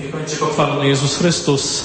Niech będzie pochwalony Jezus Chrystus.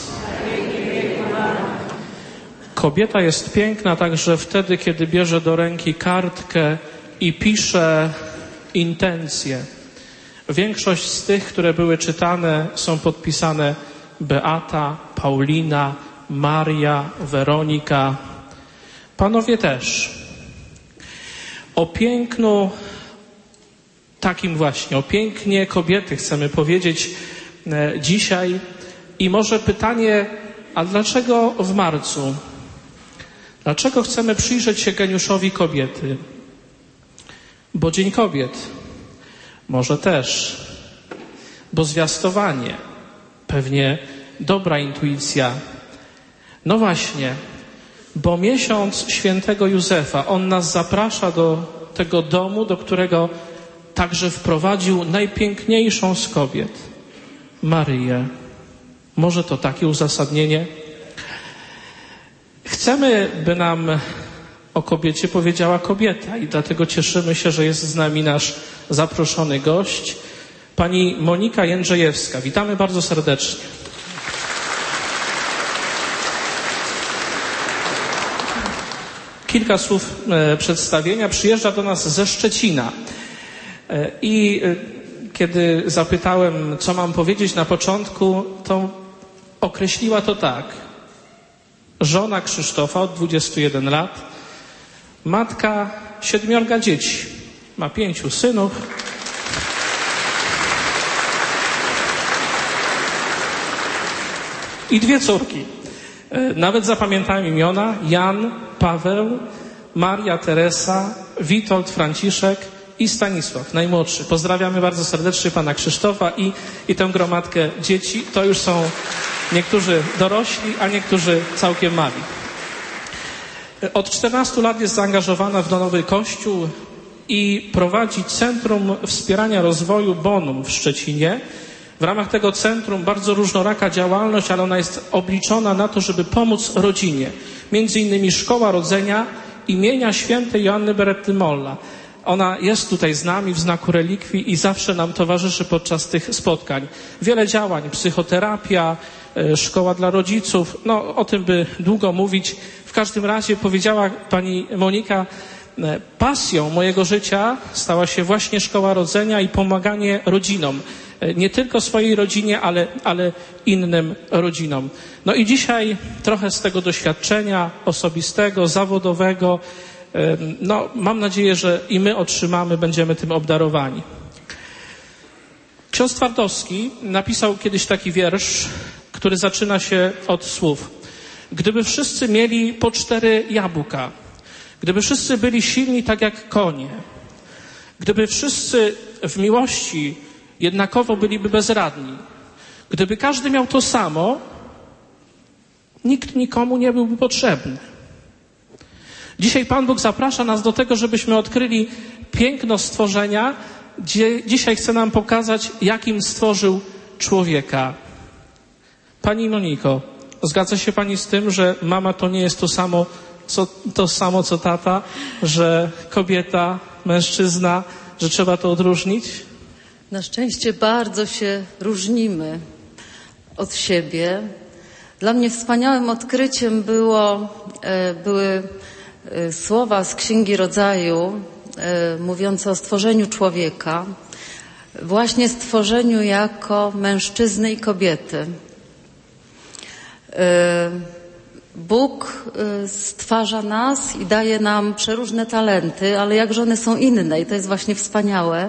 Kobieta jest piękna także wtedy, kiedy bierze do ręki kartkę i pisze intencje. Większość z tych, które były czytane, są podpisane Beata, Paulina, Maria, Weronika. Panowie też. O pięknu takim właśnie, o pięknie kobiety chcemy powiedzieć dzisiaj. I może pytanie, a dlaczego w marcu? Dlaczego chcemy przyjrzeć się geniuszowi kobiety? Bo Dzień Kobiet. Może też. Bo zwiastowanie. Pewnie dobra intuicja. No właśnie. Bo miesiąc świętego Józefa, on nas zaprasza do tego domu, do którego także wprowadził najpiękniejszą z kobiet. Maryję. Może to takie uzasadnienie? Chcemy, by nam o kobiecie powiedziała kobieta i dlatego cieszymy się, że jest z nami nasz zaproszony gość, pani Monika Jędrzejewska. Witamy bardzo serdecznie. Kilka słów przedstawienia. Przyjeżdża do nas ze Szczecina i kiedy zapytałem, co mam powiedzieć na początku, to określiła to tak. Żona Krzysztofa od 21 lat, matka 7 dzieci, ma 5 synów. I 2 córki. Nawet zapamiętałem imiona: Jan, Paweł, Maria Teresa, Witold, Franciszek i Stanisław, najmłodszy. Pozdrawiamy bardzo serdecznie pana Krzysztofa i tę gromadkę dzieci. To już są niektórzy dorośli, a niektórzy całkiem mali. Od 14 lat jest zaangażowana w Nowy Kościół i prowadzi Centrum Wspierania Rozwoju Bonum w Szczecinie. W ramach tego centrum bardzo różnoraka działalność, ale ona jest obliczona na to, żeby pomóc rodzinie. Między innymi Szkoła Rodzenia imienia świętej Joanny Beretty Molla. Ona jest tutaj z nami w znaku relikwii i zawsze nam towarzyszy podczas tych spotkań. Wiele działań, psychoterapia, szkoła dla rodziców, no o tym by długo mówić. W każdym razie powiedziała pani Monika, pasją mojego życia stała się właśnie Szkoła Rodzenia i pomaganie rodzinom. Nie tylko swojej rodzinie, ale innym rodzinom. No i dzisiaj trochę z tego doświadczenia osobistego, zawodowego, no mam nadzieję, że i my otrzymamy, będziemy tym obdarowani. Ksiądz Twardowski napisał kiedyś taki wiersz, który zaczyna się od słów: gdyby wszyscy mieli po 4 jabłka, gdyby wszyscy byli silni tak jak konie, gdyby wszyscy w miłości jednakowo byliby bezradni, gdyby każdy miał to samo, nikt nikomu nie byłby potrzebny. Dzisiaj Pan Bóg zaprasza nas do tego, żebyśmy odkryli piękno stworzenia. Dzisiaj chce nam pokazać, jakim stworzył człowieka. Pani Moniko, zgadza się Pani z tym, że mama to nie jest to samo co tata, że kobieta, mężczyzna, że trzeba to odróżnić? Na szczęście bardzo się różnimy od siebie. Dla mnie wspaniałym odkryciem były słowa z Księgi Rodzaju mówiące o stworzeniu człowieka, właśnie stworzeniu jako mężczyzny i kobiety. Bóg stwarza nas i daje nam przeróżne talenty, ale jakże one są inne i to jest właśnie wspaniałe.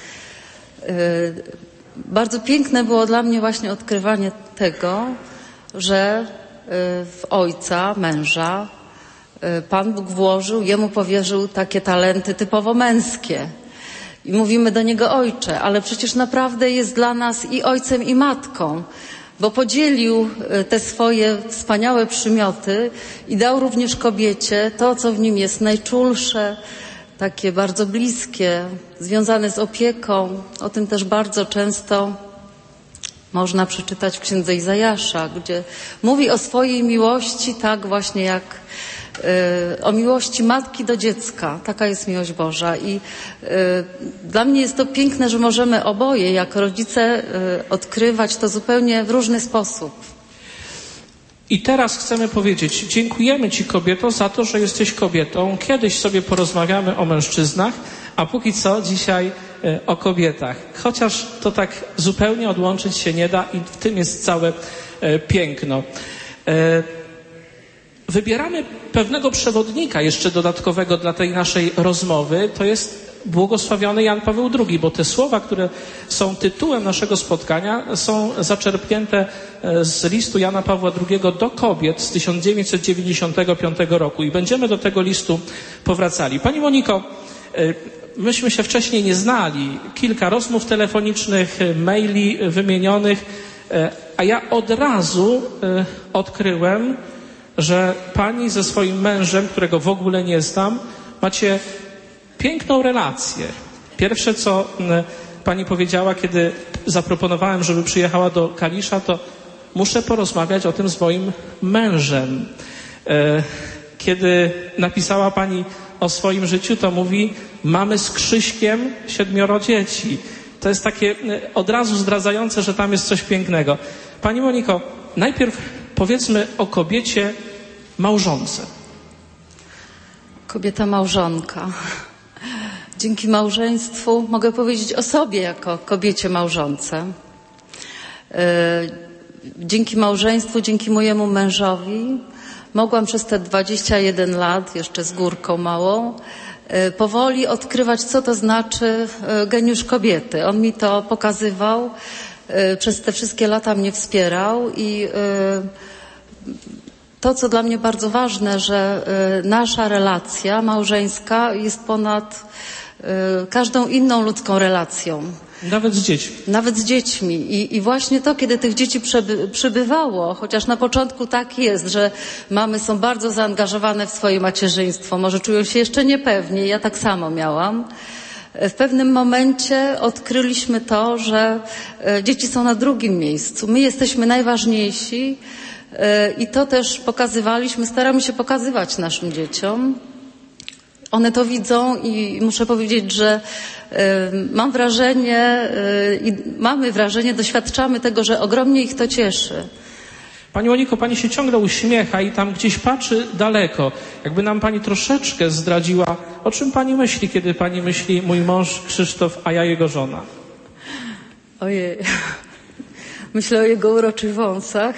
Bardzo piękne było dla mnie właśnie odkrywanie tego, że w ojca, męża, Pan Bóg włożył, jemu powierzył takie talenty typowo męskie. I mówimy do niego ojcze, ale przecież naprawdę jest dla nas i ojcem, i matką, bo podzielił te swoje wspaniałe przymioty i dał również kobiecie to, co w nim jest najczulsze, takie bardzo bliskie, związane z opieką. O tym też bardzo często można przeczytać w Księdze Izajasza, gdzie mówi o swojej miłości tak właśnie o miłości matki do dziecka. Taka jest miłość Boża i dla mnie jest to piękne, że możemy oboje jako rodzice odkrywać to zupełnie w różny sposób. I teraz chcemy powiedzieć, dziękujemy Ci, kobieto, za to, że jesteś kobietą. Kiedyś sobie porozmawiamy o mężczyznach, a póki co dzisiaj o kobietach. Chociaż to tak zupełnie odłączyć się nie da i w tym jest całe piękno. Wybieramy pewnego przewodnika jeszcze dodatkowego dla tej naszej rozmowy. To jest błogosławiony Jan Paweł II, bo te słowa, które są tytułem naszego spotkania, są zaczerpnięte z listu Jana Pawła II do kobiet z 1995 roku i będziemy do tego listu powracali. Pani Moniko, myśmy się wcześniej nie znali. Kilka rozmów telefonicznych, maili wymienionych, a ja od razu odkryłem, że pani ze swoim mężem, którego w ogóle nie znam, macie piękną relację. Pierwsze, co pani powiedziała, kiedy zaproponowałem, żeby przyjechała do Kalisza, to muszę porozmawiać o tym z moim mężem. Kiedy napisała pani o swoim życiu, to mówi, mamy z Krzyśkiem 7 dzieci. To jest takie od razu zdradzające, że tam jest coś pięknego. Pani Moniko, najpierw powiedzmy o kobiecie małżonce. Kobieta małżonka. Dzięki małżeństwu mogę powiedzieć o sobie jako kobiecie małżonce. Dzięki małżeństwu, dzięki mojemu mężowi mogłam przez te 21 lat, jeszcze z górką małą, powoli odkrywać, co to znaczy geniusz kobiety. On mi to pokazywał, przez te wszystkie lata mnie wspierał i to, co dla mnie bardzo ważne, że nasza relacja małżeńska jest ponad każdą inną ludzką relacją. Nawet z dziećmi. Nawet z dziećmi. I właśnie to, kiedy tych dzieci przybywało, chociaż na początku tak jest, że mamy są bardzo zaangażowane w swoje macierzyństwo, może czują się jeszcze niepewnie, ja tak samo miałam. W pewnym momencie odkryliśmy to, że dzieci są na drugim miejscu. My jesteśmy najważniejsi i to też pokazywaliśmy, staramy się pokazywać naszym dzieciom. One to widzą i muszę powiedzieć, że mam wrażenie i mamy wrażenie, doświadczamy tego, że ogromnie ich to cieszy. Pani Moniko, pani się ciągle uśmiecha i tam gdzieś patrzy daleko. Jakby nam pani troszeczkę zdradziła, o czym pani myśli, kiedy pani myśli mój mąż Krzysztof, a ja jego żona? Ojej, myślę o jego uroczych wąsach.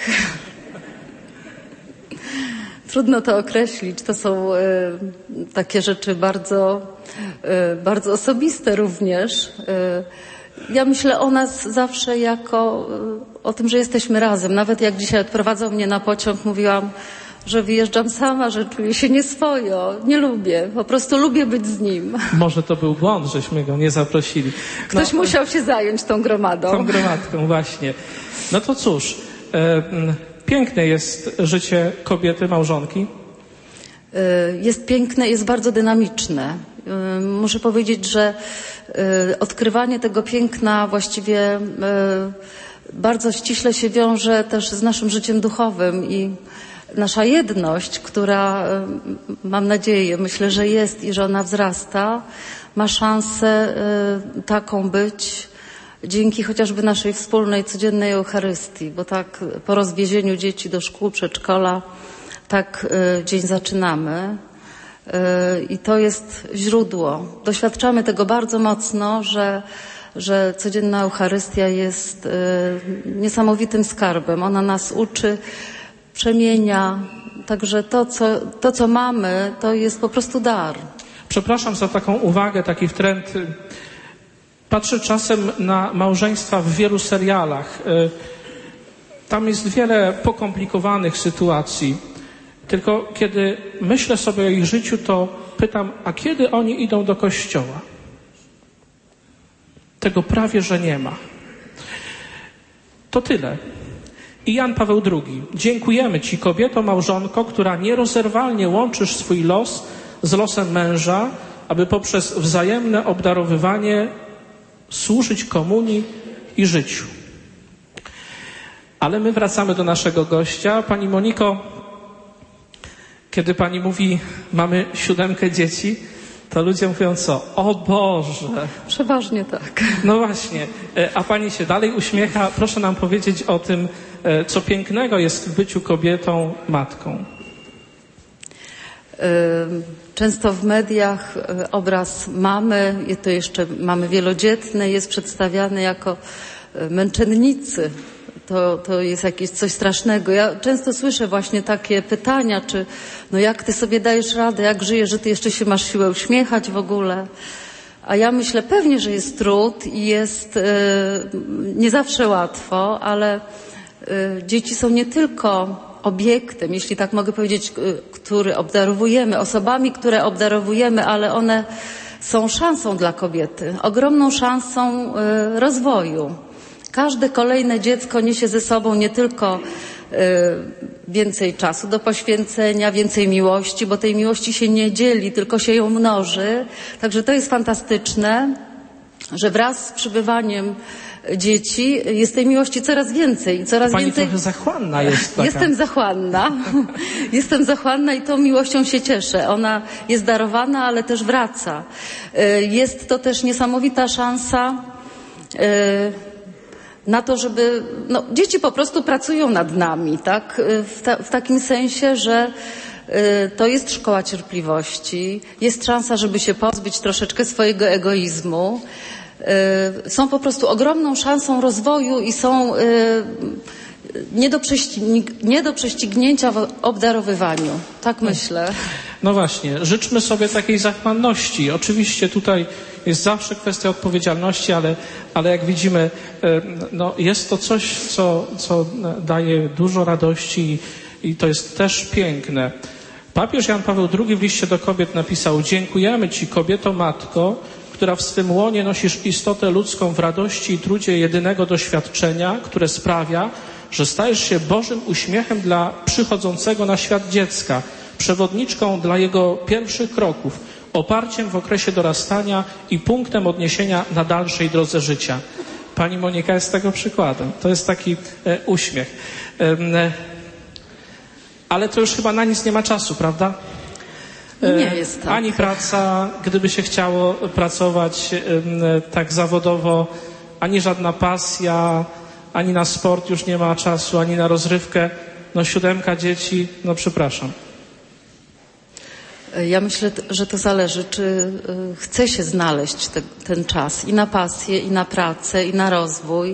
Trudno to określić. To są takie rzeczy bardzo osobiste również. Ja myślę o nas zawsze jako o tym, że jesteśmy razem. Nawet jak dzisiaj odprowadzał mnie na pociąg, mówiłam, że wyjeżdżam sama, że czuję się nieswojo. Nie lubię. Po prostu lubię być z nim. Może to był błąd, żeśmy go nie zaprosili. Ktoś musiał się zająć tą gromadą. Tą gromadką, właśnie. No to cóż, piękne jest życie kobiety, małżonki. Jest piękne, jest bardzo dynamiczne. Muszę powiedzieć, że odkrywanie tego piękna właściwie bardzo ściśle się wiąże też z naszym życiem duchowym i nasza jedność, która mam nadzieję, myślę, że jest i że ona wzrasta, ma szansę taką być dzięki chociażby naszej wspólnej, codziennej Eucharystii, bo tak po rozwiezieniu dzieci do szkół, przedszkola, tak dzień zaczynamy. I to jest źródło. Doświadczamy tego bardzo mocno, że codzienna Eucharystia jest niesamowitym skarbem. Ona nas uczy, przemienia. Także to, co mamy, to jest po prostu dar. Przepraszam za taką uwagę, taki wtręt. Patrzę czasem na małżeństwa w wielu serialach. Tam jest wiele pokomplikowanych sytuacji. Tylko kiedy myślę sobie o ich życiu, to pytam, a kiedy oni idą do kościoła? Tego prawie, że nie ma. To tyle. I Jan Paweł II. Dziękujemy Ci, kobieto, małżonko, która nierozerwalnie łączysz swój los z losem męża, aby poprzez wzajemne obdarowywanie służyć komunii i życiu. Ale my wracamy do naszego gościa. Pani Moniko, Kiedy pani mówi, mamy 7 dzieci, to ludzie mówią co? O Boże! Przeważnie tak. No właśnie, a pani się dalej uśmiecha. Proszę nam powiedzieć o tym, co pięknego jest w byciu kobietą, matką. Często w mediach obraz mamy, i to jeszcze mamy wielodzietne, jest przedstawiany jako męczennicy. To jest jakieś coś strasznego. Ja często słyszę właśnie takie pytania, czy no jak ty sobie dajesz radę, jak żyjesz, że ty jeszcze się masz siłę uśmiechać w ogóle. A ja myślę, pewnie, że jest trud i jest nie zawsze łatwo, ale dzieci są nie tylko obiektem, jeśli tak mogę powiedzieć, który obdarowujemy, osobami, które obdarowujemy, ale one są szansą dla kobiety, ogromną szansą rozwoju. Każde kolejne dziecko niesie ze sobą nie tylko więcej czasu do poświęcenia, więcej miłości, bo tej miłości się nie dzieli, tylko się ją mnoży. Także to jest fantastyczne, że wraz z przybywaniem dzieci jest tej miłości coraz więcej. Coraz Pani więcej... trochę zachłanna jest taka. Jestem zachłanna. Jestem zachłanna i tą miłością się cieszę. Ona jest darowana, ale też wraca. Jest to też niesamowita szansa na to, żeby... No, dzieci po prostu pracują nad nami, tak? W takim sensie, że to jest szkoła cierpliwości. Jest szansa, żeby się pozbyć troszeczkę swojego egoizmu. Są po prostu ogromną szansą rozwoju i są nie do prześcignięcia w obdarowywaniu. Tak myślę. No właśnie, życzmy sobie takiej zachłanności. Oczywiście tutaj jest zawsze kwestia odpowiedzialności, ale jak widzimy, no jest to coś, co daje dużo radości i to jest też piękne. Papież Jan Paweł II w liście do kobiet napisał: dziękujemy Ci, kobieto matko, która w swym łonie nosisz istotę ludzką w radości i trudzie jedynego doświadczenia, które sprawia, że stajesz się Bożym uśmiechem dla przychodzącego na świat dziecka, przewodniczką dla jego pierwszych kroków, oparciem w okresie dorastania i punktem odniesienia na dalszej drodze życia. Pani Monika jest tego przykładem. To jest taki uśmiech. Ale to już chyba na nic nie ma czasu, prawda? Nie jest tak. Ani praca, gdyby się chciało pracować tak zawodowo, ani żadna pasja, ani na sport już nie ma czasu, ani na rozrywkę. No 7 dzieci, no przepraszam. Ja myślę, że to zależy, czy chce się znaleźć ten czas i na pasję, i na pracę, i na rozwój,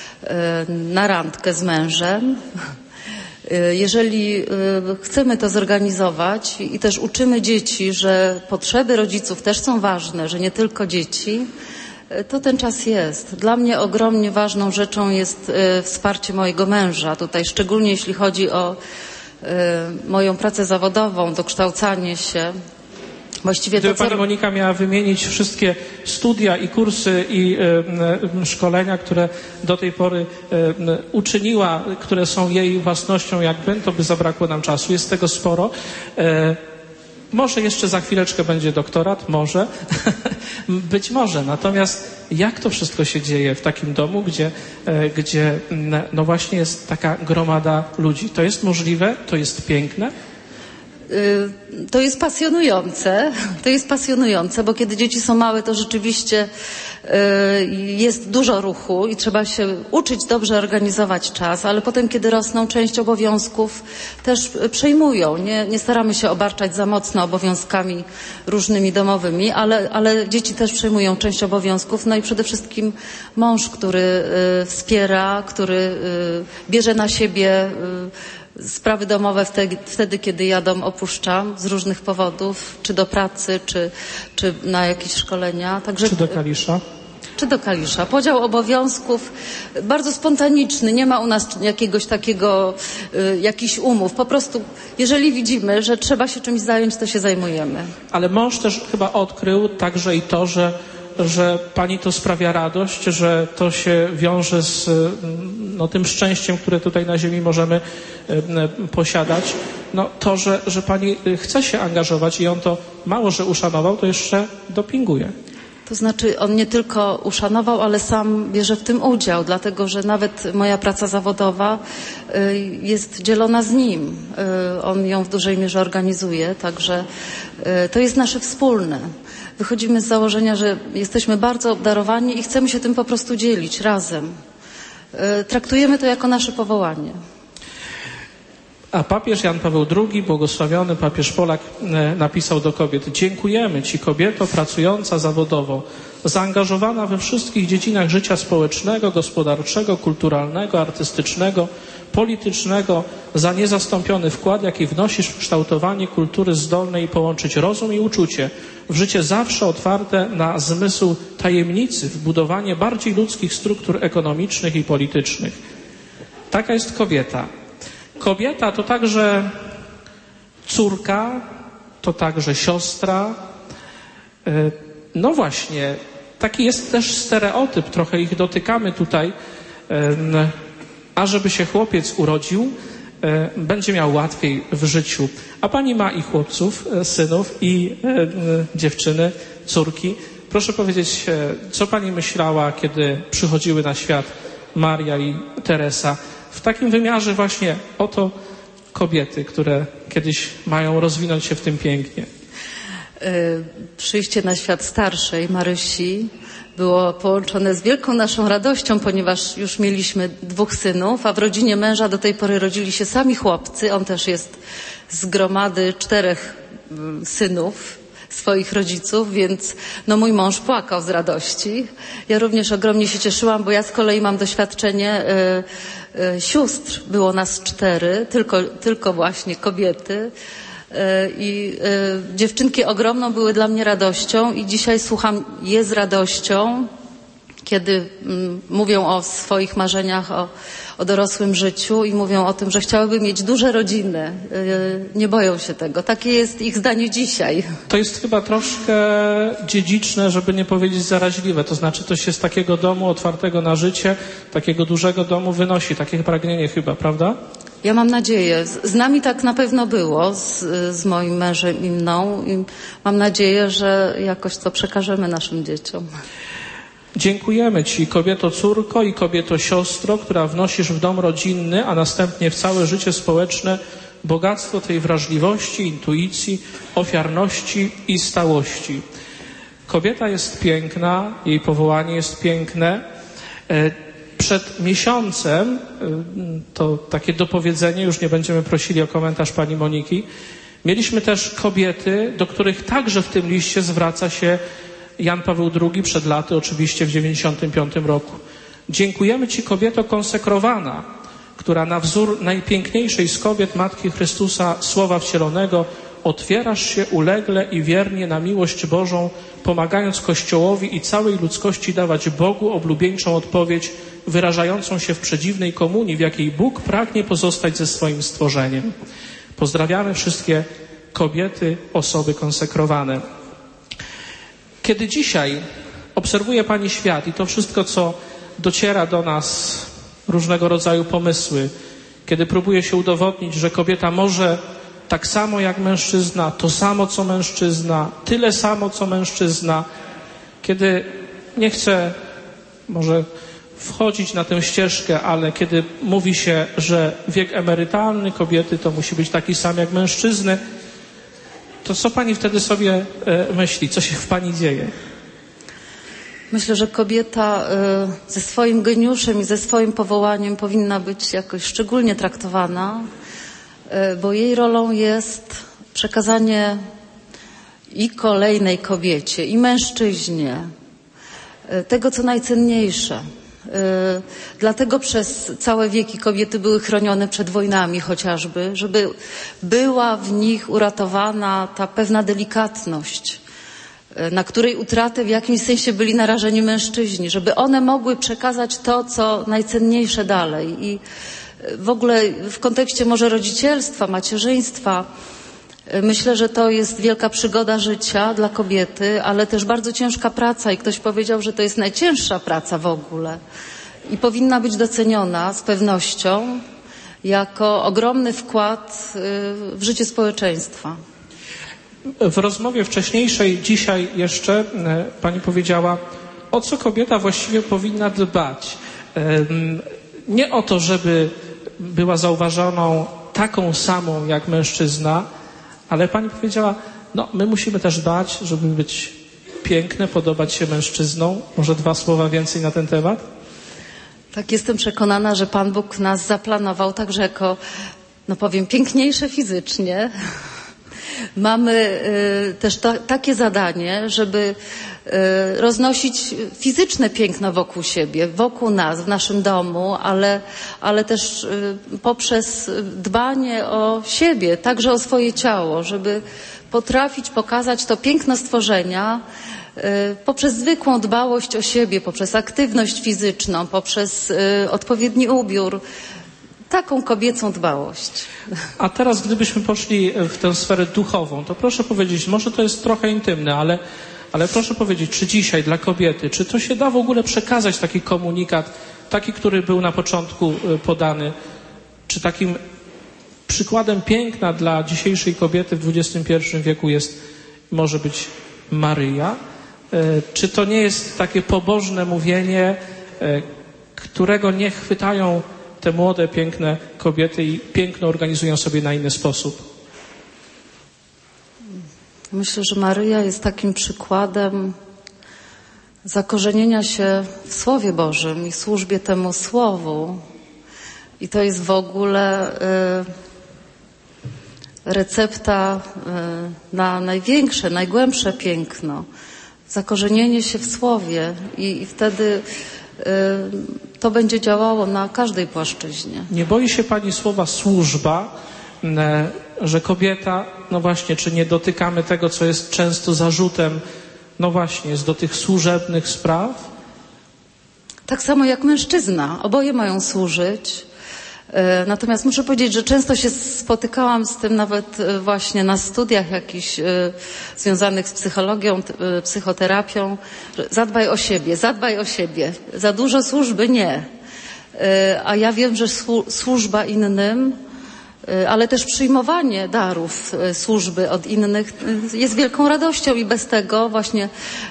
na randkę z mężem. Jeżeli chcemy to zorganizować i też uczymy dzieci, że potrzeby rodziców też są ważne, że nie tylko dzieci, to ten czas jest. Dla mnie ogromnie ważną rzeczą jest wsparcie mojego męża. Tutaj szczególnie jeśli chodzi o moją pracę zawodową, dokształcanie się. Właściwie Gdyby to, co... pani Monika miała wymienić wszystkie studia i kursy i szkolenia, które do tej pory uczyniła, które są jej własnością jakby, to by zabrakło nam czasu. Jest tego sporo. Może jeszcze za chwileczkę będzie doktorat, może. Być może. Natomiast jak to wszystko się dzieje w takim domu, gdzie no właśnie jest taka gromada ludzi? To jest możliwe? To jest piękne? To jest pasjonujące, bo kiedy dzieci są małe, to rzeczywiście jest dużo ruchu i trzeba się uczyć dobrze organizować czas, ale potem, kiedy rosną, część obowiązków też przejmują. Nie staramy się obarczać za mocno obowiązkami różnymi domowymi, ale dzieci też przejmują część obowiązków. No i przede wszystkim mąż, który wspiera, który bierze na siebie sprawy domowe wtedy, kiedy ja dom opuszczam z różnych powodów, czy do pracy, czy na jakieś szkolenia. Także, czy do Kalisza? Czy do Kalisza. Podział obowiązków bardzo spontaniczny. Nie ma u nas jakiegoś takiego, jakichś umów. Po prostu, jeżeli widzimy, że trzeba się czymś zająć, to się zajmujemy. Ale mąż też chyba odkrył także i to, że pani to sprawia radość, że to się wiąże z tym szczęściem, które tutaj na ziemi możemy posiadać. No to, że pani chce się angażować i on to mało, że uszanował, to jeszcze dopinguje. To znaczy on nie tylko uszanował, ale sam bierze w tym udział, dlatego że nawet moja praca zawodowa jest dzielona z nim. On ją w dużej mierze organizuje, także to jest nasze wspólne. Wychodzimy z założenia, że jesteśmy bardzo obdarowani i chcemy się tym po prostu dzielić razem. Traktujemy to jako nasze powołanie. A papież Jan Paweł II, błogosławiony papież Polak, napisał do kobiet: dziękujemy Ci, kobieto pracująca zawodowo, zaangażowana we wszystkich dziedzinach życia społecznego, gospodarczego, kulturalnego, artystycznego, politycznego, za niezastąpiony wkład, jaki wnosisz w kształtowanie kultury zdolnej połączyć rozum i uczucie w życie zawsze otwarte na zmysł tajemnicy, w budowanie bardziej ludzkich struktur ekonomicznych i politycznych. Taka jest kobieta. Kobieta to także córka, to także siostra. No właśnie, taki jest też stereotyp, trochę ich dotykamy tutaj. A żeby się chłopiec urodził, będzie miał łatwiej w życiu. A pani ma i chłopców, synów, i dziewczyny, córki. Proszę powiedzieć, co pani myślała, kiedy przychodziły na świat Maria i Teresa? W takim wymiarze właśnie oto kobiety, które kiedyś mają rozwinąć się w tym pięknie. Przyjście na świat starszej Marysi było połączone z wielką naszą radością, ponieważ już mieliśmy 2 synów, a w rodzinie męża do tej pory rodzili się sami chłopcy. On też jest z gromady 4 synów swoich rodziców, więc no mój mąż płakał z radości. Ja również ogromnie się cieszyłam, bo ja z kolei mam doświadczenie sióstr. Było nas 4, tylko właśnie kobiety. I dziewczynki ogromną były dla mnie radością i dzisiaj słucham je z radością, kiedy mówią o swoich marzeniach, o dorosłym życiu i mówią o tym, że chciałyby mieć duże rodziny. Nie boją się tego. Takie jest ich zdanie dzisiaj. To jest chyba troszkę dziedziczne, żeby nie powiedzieć zaraźliwe. To znaczy to się z takiego domu otwartego na życie, takiego dużego domu wynosi. Takie pragnienie chyba, prawda? Ja mam nadzieję. Z nami tak na pewno było, z moim mężem i mną. I mam nadzieję, że jakoś to przekażemy naszym dzieciom. Dziękujemy Ci, kobieto córko i kobieto siostro, która wnosisz w dom rodzinny, a następnie w całe życie społeczne bogactwo tej wrażliwości, intuicji, ofiarności i stałości. Kobieta jest piękna, jej powołanie jest piękne. Przed miesiącem, to takie dopowiedzenie, już nie będziemy prosili o komentarz pani Moniki, mieliśmy też kobiety, do których także w tym liście zwraca się Jan Paweł II przed laty, oczywiście w 1995 roku. Dziękujemy Ci, kobieto konsekrowana, która na wzór najpiękniejszej z kobiet Matki Chrystusa, Słowa Wcielonego, otwierasz się ulegle i wiernie na miłość Bożą, pomagając Kościołowi i całej ludzkości dawać Bogu oblubieńczą odpowiedź, wyrażającą się w przedziwnej komunii, w jakiej Bóg pragnie pozostać ze swoim stworzeniem. Pozdrawiamy wszystkie kobiety, osoby konsekrowane. Kiedy dzisiaj obserwuje Pani świat i to wszystko, co dociera do nas, różnego rodzaju pomysły, kiedy próbuje się udowodnić, że kobieta może tak samo jak mężczyzna, to samo co mężczyzna, tyle samo co mężczyzna, kiedy nie chcę może wchodzić na tę ścieżkę, ale kiedy mówi się, że wiek emerytalny kobiety to musi być taki sam jak mężczyzny, to co Pani wtedy sobie myśli? Co się w Pani dzieje? Myślę, że kobieta ze swoim geniuszem i ze swoim powołaniem powinna być jakoś szczególnie traktowana, bo jej rolą jest przekazanie i kolejnej kobiecie, i mężczyźnie tego, co najcenniejsze. Dlatego przez całe wieki kobiety były chronione przed wojnami chociażby, żeby była w nich uratowana ta pewna delikatność, na której utratę w jakimś sensie byli narażeni mężczyźni, żeby one mogły przekazać to, co najcenniejsze dalej. I w ogóle w kontekście może rodzicielstwa, macierzyństwa, myślę, że to jest wielka przygoda życia dla kobiety, ale też bardzo ciężka praca i ktoś powiedział, że to jest najcięższa praca w ogóle i powinna być doceniona z pewnością jako ogromny wkład w życie społeczeństwa. W rozmowie wcześniejszej, dzisiaj jeszcze, pani powiedziała, o co kobieta właściwie powinna dbać. Nie o to, żeby była zauważoną taką samą jak mężczyzna, ale pani powiedziała, no my musimy też dbać, żeby być piękne, podobać się mężczyznom. Może 2 słowa więcej na ten temat? Tak, jestem przekonana, że Pan Bóg nas zaplanował także jako, no powiem, piękniejsze fizycznie. Mamy też takie zadanie, żeby roznosić fizyczne piękno wokół siebie, wokół nas, w naszym domu, ale też poprzez dbanie o siebie, także o swoje ciało, żeby potrafić pokazać to piękno stworzenia poprzez zwykłą dbałość o siebie, poprzez aktywność fizyczną, poprzez odpowiedni ubiór. Taką kobiecą dbałość. A teraz, gdybyśmy poszli w tę sferę duchową, to proszę powiedzieć, może to jest trochę intymne, ale proszę powiedzieć, czy dzisiaj dla kobiety, czy to się da w ogóle przekazać taki komunikat, taki, który był na początku podany, czy takim przykładem piękna dla dzisiejszej kobiety w XXI wieku może być Maryja? Czy to nie jest takie pobożne mówienie, którego nie chwytają te młode, piękne kobiety i piękno organizują sobie na inny sposób? Myślę, że Maryja jest takim przykładem zakorzenienia się w Słowie Bożym i służbie temu Słowu. I to jest w ogóle recepta na największe, najgłębsze piękno. Zakorzenienie się w Słowie i wtedy to będzie działało na każdej płaszczyźnie. Nie boi się pani słowa służba, że kobieta, no właśnie, czy nie dotykamy tego, co jest często zarzutem, no właśnie, jest do tych służebnych spraw? Tak samo jak mężczyzna. Oboje mają służyć. Natomiast muszę powiedzieć, że często się spotykałam z tym nawet właśnie na studiach jakichś związanych z psychologią, psychoterapią, że zadbaj o siebie. Za dużo służby nie. A ja wiem, że służba innym, ale też przyjmowanie darów służby od innych jest wielką radością i bez tego właśnie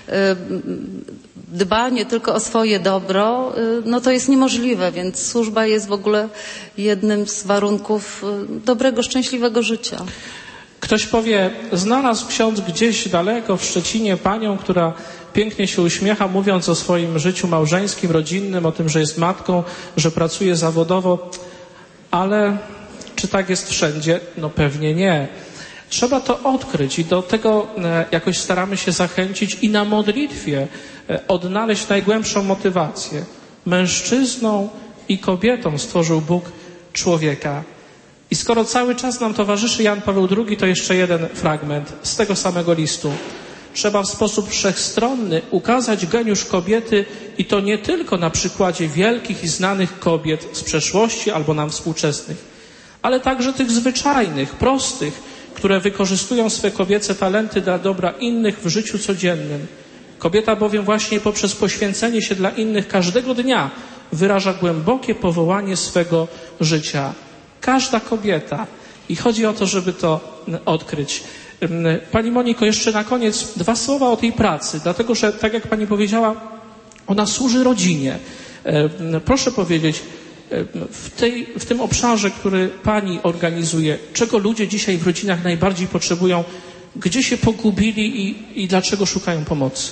dbanie tylko o swoje dobro, no to jest niemożliwe, więc służba jest w ogóle jednym z warunków dobrego, szczęśliwego życia. Ktoś powie, znalazł ksiądz gdzieś daleko w Szczecinie panią, która pięknie się uśmiecha, mówiąc o swoim życiu małżeńskim, rodzinnym, o tym, że jest matką, że pracuje zawodowo, ale czy tak jest wszędzie? No pewnie nie. Trzeba to odkryć i do tego jakoś staramy się zachęcić i na modlitwie odnaleźć najgłębszą motywację. Mężczyzną i kobietą stworzył Bóg człowieka. I skoro cały czas nam towarzyszy Jan Paweł II, to jeszcze jeden fragment z tego samego listu. Trzeba w sposób wszechstronny ukazać geniusz kobiety i to nie tylko na przykładzie wielkich i znanych kobiet z przeszłości albo nam współczesnych, ale także tych zwyczajnych, prostych, które wykorzystują swe kobiece talenty dla dobra innych w życiu codziennym. Kobieta bowiem właśnie poprzez poświęcenie się dla innych każdego dnia wyraża głębokie powołanie swego życia. Każda kobieta. I chodzi o to, żeby to odkryć. Pani Moniko, jeszcze na koniec 2 słowa o tej pracy, dlatego że, tak jak pani powiedziała, ona służy rodzinie. Proszę powiedzieć, w tym obszarze, który pani organizuje, czego ludzie dzisiaj w rodzinach najbardziej potrzebują, gdzie się pogubili i dlaczego szukają pomocy?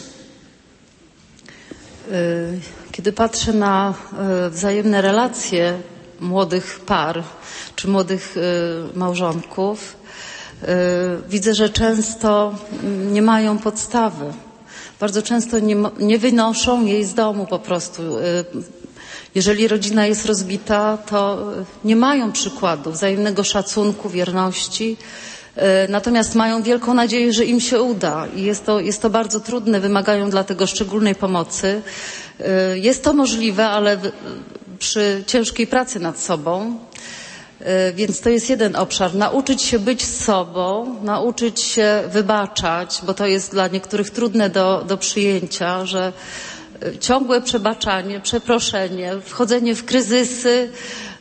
Kiedy patrzę na wzajemne relacje młodych par czy młodych małżonków, widzę, że często nie mają podstawy. Bardzo często nie wynoszą jej z domu po prostu. Jeżeli rodzina jest rozbita, to nie mają przykładu wzajemnego szacunku, wierności. Natomiast mają wielką nadzieję, że im się uda i jest to bardzo trudne, wymagają dlatego szczególnej pomocy. Jest to możliwe, ale przy ciężkiej pracy nad sobą. Więc to jest jeden obszar. Nauczyć się być sobą, nauczyć się wybaczać, bo to jest dla niektórych trudne do przyjęcia, że ciągłe przebaczanie, przeproszenie, wchodzenie w kryzysy,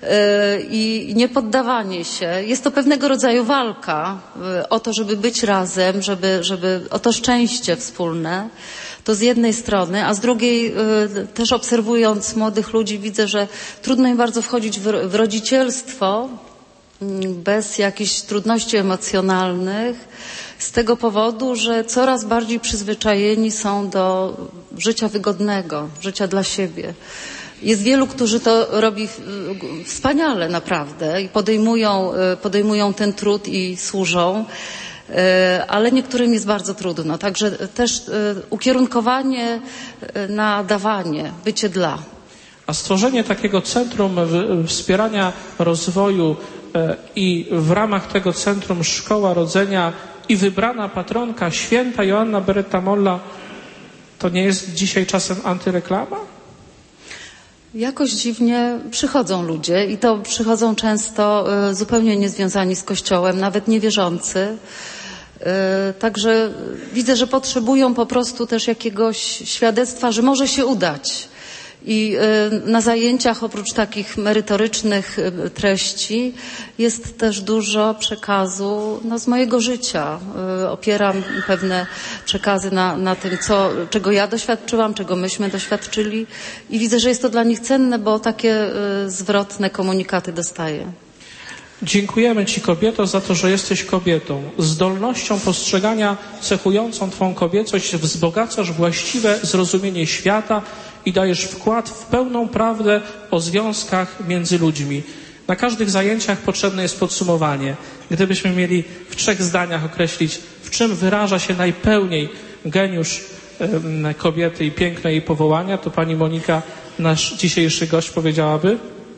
i niepoddawanie się. Jest to pewnego rodzaju walka o to, żeby być razem, żeby o to szczęście wspólne. To z jednej strony, a z drugiej też obserwując młodych ludzi widzę, że trudno im bardzo wchodzić w rodzicielstwo bez jakichś trudności emocjonalnych z tego powodu, że coraz bardziej przyzwyczajeni są do życia wygodnego, życia dla siebie. Jest wielu, którzy to robi wspaniale naprawdę i podejmują ten trud i służą, ale niektórym jest bardzo trudno. Także też ukierunkowanie na dawanie, bycie dla. A stworzenie takiego centrum wspierania rozwoju i w ramach tego centrum Szkoła Rodzenia i wybrana patronka święta Joanna Beretta-Molla, to nie jest dzisiaj czasem antyreklama? Jakoś dziwnie przychodzą ludzie i to przychodzą często zupełnie niezwiązani z Kościołem, nawet niewierzący. Także widzę, że potrzebują po prostu też jakiegoś świadectwa, że może się udać. I na zajęciach oprócz takich merytorycznych treści jest też dużo przekazu z mojego życia. Opieram pewne przekazy na tym, czego ja doświadczyłam, czego myśmy doświadczyli i widzę, że jest to dla nich cenne, bo takie zwrotne komunikaty dostaję. Dziękujemy Ci, kobieto, za to, że jesteś kobietą. Zdolnością postrzegania cechującą Twą kobiecość wzbogacasz właściwe zrozumienie świata i dajesz wkład w pełną prawdę o związkach między ludźmi. Na każdych zajęciach potrzebne jest podsumowanie. Gdybyśmy mieli w 3 zdaniach określić, w czym wyraża się najpełniej geniusz kobiety i piękno jej powołania, to pani Monika, nasz dzisiejszy gość, powiedziałaby?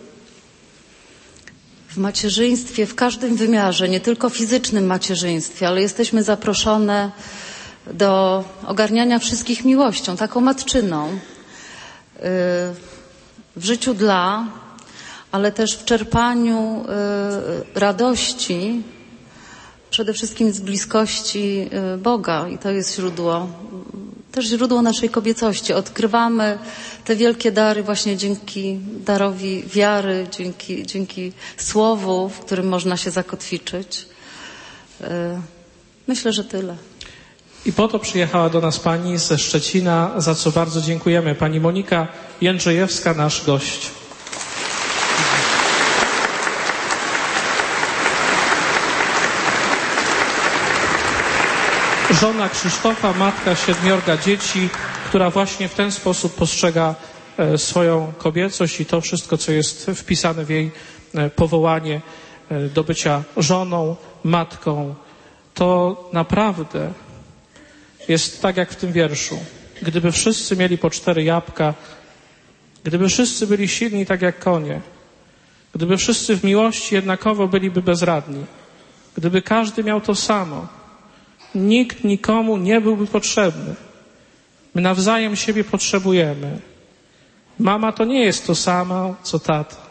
W macierzyństwie, w każdym wymiarze, nie tylko fizycznym macierzyństwie, ale jesteśmy zaproszone do ogarniania wszystkich miłością, taką matczyną. W życiu ale też w czerpaniu radości, przede wszystkim z bliskości Boga i to jest źródło naszej kobiecości. Odkrywamy te wielkie dary właśnie dzięki darowi wiary, dzięki słowu, w którym można się zakotwiczyć. Myślę, że tyle. I po to przyjechała do nas pani ze Szczecina, za co bardzo dziękujemy. Pani Monika Jędrzejewska, nasz gość. Żona Krzysztofa, matka 7 dzieci, która właśnie w ten sposób postrzega swoją kobiecość i to wszystko, co jest wpisane w jej powołanie do bycia żoną, matką. To naprawdę jest tak jak w tym wierszu. Gdyby wszyscy mieli po 4 jabłka, gdyby wszyscy byli silni tak jak konie, gdyby wszyscy w miłości jednakowo byliby bezradni, gdyby każdy miał to samo, nikt nikomu nie byłby potrzebny. My nawzajem siebie potrzebujemy. Mama to nie jest to samo, co tata.